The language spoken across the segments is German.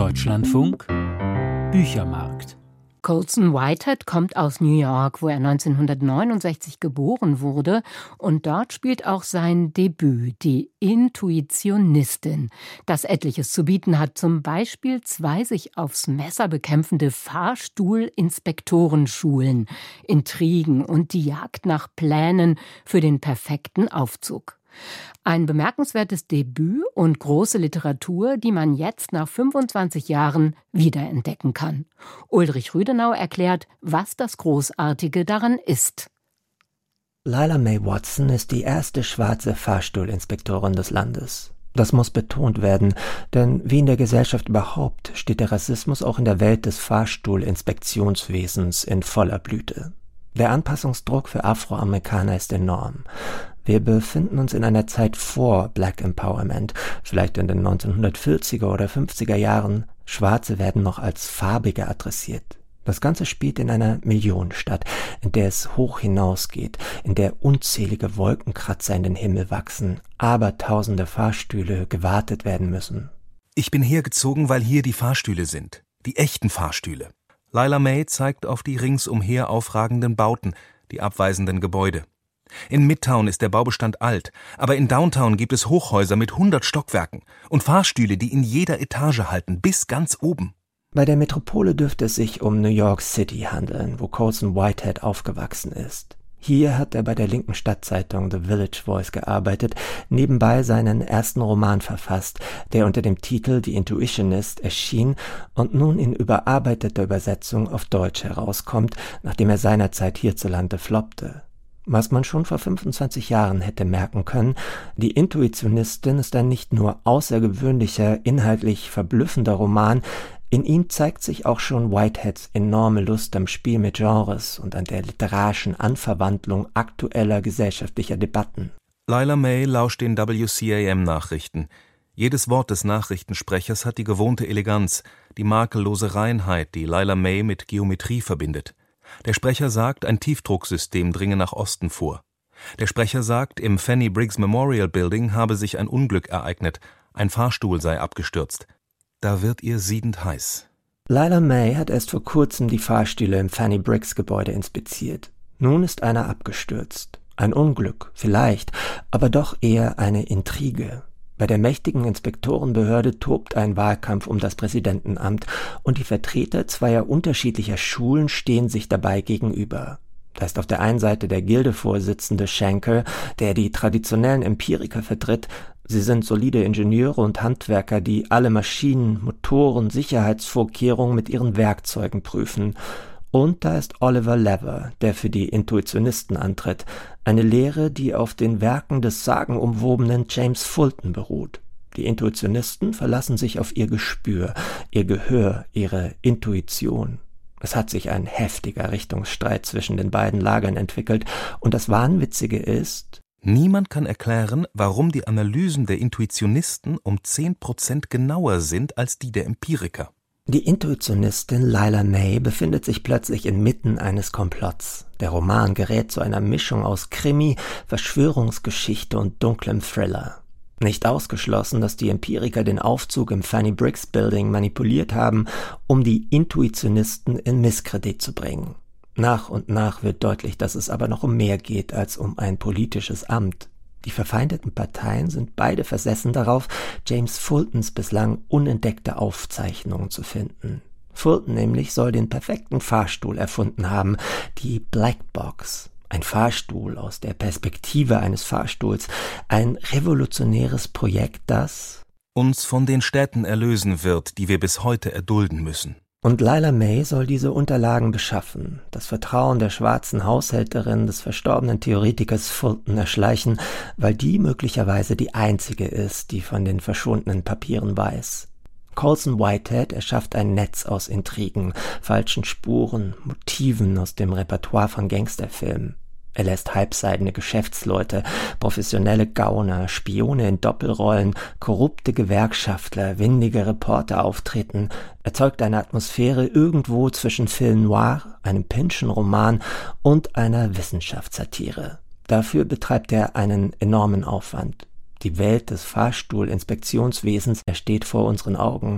Deutschlandfunk Büchermarkt. Colson Whitehead kommt aus New York, wo er 1969 geboren wurde, und dort spielt auch sein Debüt, Die Intuitionistin, das etliches zu bieten hat, zum Beispiel 2 sich aufs Messer bekämpfende Fahrstuhlinspektorenschulen, Intrigen und die Jagd nach Plänen für den perfekten Aufzug. Ein bemerkenswertes Debüt und große Literatur, die man jetzt nach 25 Jahren wiederentdecken kann. Ulrich Rüdenau erklärt, was das Großartige daran ist. Lila Mae Watson ist die erste schwarze Fahrstuhlinspektorin des Landes. Das muss betont werden, denn wie in der Gesellschaft überhaupt steht der Rassismus auch in der Welt des Fahrstuhlinspektionswesens in voller Blüte. Der Anpassungsdruck für Afroamerikaner ist enorm. Wir befinden uns in einer Zeit vor Black Empowerment, vielleicht in den 1940er oder 50er Jahren. Schwarze werden noch als Farbige adressiert. Das Ganze spielt in einer Millionenstadt, in der es hoch hinausgeht, in der unzählige Wolkenkratzer in den Himmel wachsen, abertausende Fahrstühle gewartet werden müssen. Ich bin hergezogen, weil hier die Fahrstühle sind, die echten Fahrstühle. Lila Mae zeigt auf die ringsumher aufragenden Bauten, die abweisenden Gebäude. In Midtown ist der Baubestand alt, aber in Downtown gibt es Hochhäuser mit 100 Stockwerken und Fahrstühle, die in jeder Etage halten, bis ganz oben. Bei der Metropole dürfte es sich um New York City handeln, wo Colson Whitehead aufgewachsen ist. Hier hat er bei der linken Stadtzeitung The Village Voice gearbeitet, nebenbei seinen ersten Roman verfasst, der unter dem Titel Die Intuitionist erschien und nun in überarbeiteter Übersetzung auf Deutsch herauskommt, nachdem er seinerzeit hierzulande floppte. Was man schon vor 25 Jahren hätte merken können, Die Intuitionistin ist ein nicht nur außergewöhnlicher, inhaltlich verblüffender Roman, in ihm zeigt sich auch schon Whiteheads enorme Lust am Spiel mit Genres und an der literarischen Anverwandlung aktueller gesellschaftlicher Debatten. Lila Mae lauscht den WCAM-Nachrichten. Jedes Wort des Nachrichtensprechers hat die gewohnte Eleganz, die makellose Reinheit, die Lila Mae mit Geometrie verbindet. Der Sprecher sagt, ein Tiefdrucksystem dringe nach Osten vor. Der Sprecher sagt, im Fanny Briggs Memorial Building habe sich ein Unglück ereignet, ein Fahrstuhl sei abgestürzt. Da wird ihr siedend heiß. Lila Mae hat erst vor kurzem die Fahrstühle im Fanny Briggs Gebäude inspiziert. Nun ist einer abgestürzt. Ein Unglück, vielleicht, aber doch eher eine Intrige. Bei der mächtigen Inspektorenbehörde tobt ein Wahlkampf um das Präsidentenamt und die Vertreter zweier unterschiedlicher Schulen stehen sich dabei gegenüber. Da ist auf der einen Seite der Gildevorsitzende Shanker, der die traditionellen Empiriker vertritt. Sie sind solide Ingenieure und Handwerker, die alle Maschinen, Motoren, Sicherheitsvorkehrungen mit ihren Werkzeugen prüfen. Und da ist Oliver Lever, der für die Intuitionisten antritt, eine Lehre, die auf den Werken des sagenumwobenen James Fulton beruht. Die Intuitionisten verlassen sich auf ihr Gespür, ihr Gehör, ihre Intuition. Es hat sich ein heftiger Richtungsstreit zwischen den beiden Lagern entwickelt, und das Wahnwitzige ist: Niemand kann erklären, warum die Analysen der Intuitionisten um 10% genauer sind als die der Empiriker. Die Intuitionistin Lila Mae befindet sich plötzlich inmitten eines Komplotts. Der Roman gerät zu einer Mischung aus Krimi, Verschwörungsgeschichte und dunklem Thriller. Nicht ausgeschlossen, dass die Empiriker den Aufzug im Fanny Briggs Building manipuliert haben, um die Intuitionisten in Misskredit zu bringen. Nach und nach wird deutlich, dass es aber noch um mehr geht als um ein politisches Amt. Die verfeindeten Parteien sind beide versessen darauf, James Fultons bislang unentdeckte Aufzeichnungen zu finden. Fulton nämlich soll den perfekten Fahrstuhl erfunden haben, die Black Box. Ein Fahrstuhl aus der Perspektive eines Fahrstuhls, ein revolutionäres Projekt, das uns von den Städten erlösen wird, die wir bis heute erdulden müssen. Und Lila Mae soll diese Unterlagen beschaffen, das Vertrauen der schwarzen Haushälterin des verstorbenen Theoretikers Fulton erschleichen, weil die möglicherweise die einzige ist, die von den verschwundenen Papieren weiß. Colson Whitehead erschafft ein Netz aus Intrigen, falschen Spuren, Motiven aus dem Repertoire von Gangsterfilmen. Er lässt halbseidene Geschäftsleute, professionelle Gauner, Spione in Doppelrollen, korrupte Gewerkschaftler, windige Reporter auftreten, erzeugt eine Atmosphäre irgendwo zwischen Film noir, einem Pynchon-Roman und einer Wissenschaftssatire. Dafür betreibt er einen enormen Aufwand. Die Welt des Fahrstuhlinspektionswesens ersteht vor unseren Augen.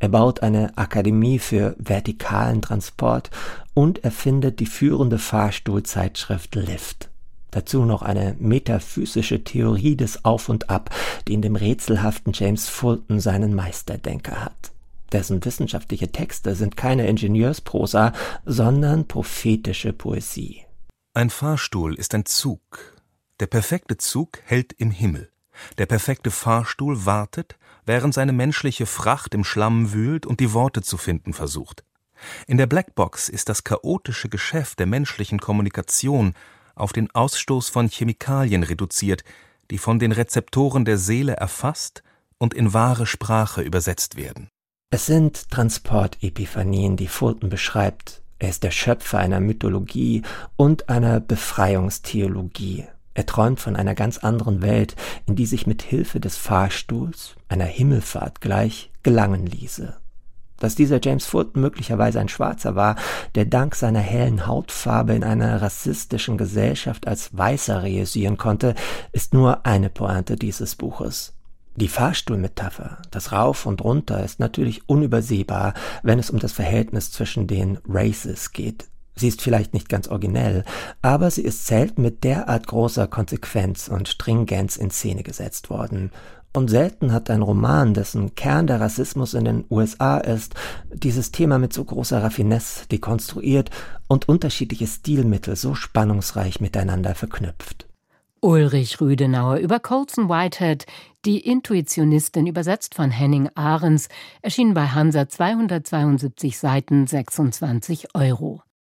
Er baut eine Akademie für vertikalen Transport und erfindet die führende Fahrstuhlzeitschrift Lift. Dazu noch eine metaphysische Theorie des Auf und Ab, die in dem rätselhaften James Fulton seinen Meisterdenker hat. Dessen wissenschaftliche Texte sind keine Ingenieursprosa, sondern prophetische Poesie. Ein Fahrstuhl ist ein Zug. Der perfekte Zug hält im Himmel. Der perfekte Fahrstuhl wartet, während seine menschliche Fracht im Schlamm wühlt und die Worte zu finden versucht. In der Blackbox ist das chaotische Geschäft der menschlichen Kommunikation auf den Ausstoß von Chemikalien reduziert, die von den Rezeptoren der Seele erfasst und in wahre Sprache übersetzt werden. Es sind Transportepiphanien, die Fulton beschreibt. Er ist der Schöpfer einer Mythologie und einer Befreiungstheologie. Er träumt von einer ganz anderen Welt, in die sich mit Hilfe des Fahrstuhls, einer Himmelfahrt gleich, gelangen ließe. Dass dieser James Fulton möglicherweise ein Schwarzer war, der dank seiner hellen Hautfarbe in einer rassistischen Gesellschaft als Weißer reüssieren konnte, ist nur eine Pointe dieses Buches. Die Fahrstuhlmetapher, das Rauf und Runter, ist natürlich unübersehbar, wenn es um das Verhältnis zwischen den Races geht. Sie ist vielleicht nicht ganz originell, aber sie ist selten mit derart großer Konsequenz und Stringenz in Szene gesetzt worden. Und selten hat ein Roman, dessen Kern der Rassismus in den USA ist, dieses Thema mit so großer Raffinesse dekonstruiert und unterschiedliche Stilmittel so spannungsreich miteinander verknüpft. Ulrich Rüdenauer über Colson Whitehead, die Intuitionistin, übersetzt von Henning Ahrens, erschien bei Hansa, 272 Seiten, 26 €.